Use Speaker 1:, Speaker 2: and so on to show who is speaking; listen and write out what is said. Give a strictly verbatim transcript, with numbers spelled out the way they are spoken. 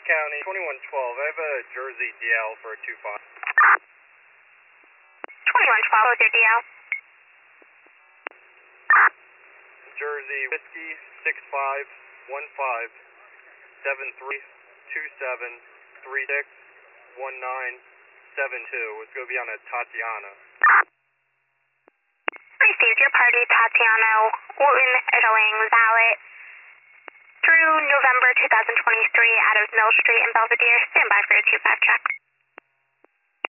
Speaker 1: County, twenty-one twelve. I have a Jersey D L for a two five.
Speaker 2: twenty-one twelve with your D L.
Speaker 1: Jersey Whiskey six five one five seven three two seven three six one nine seven two. It's going to be on a Tatiana.
Speaker 2: Received your party, Tatiana Wooten, showing valid through November two thousand twenty-three out of Mill Street in Belvedere. Stand by for your two five check.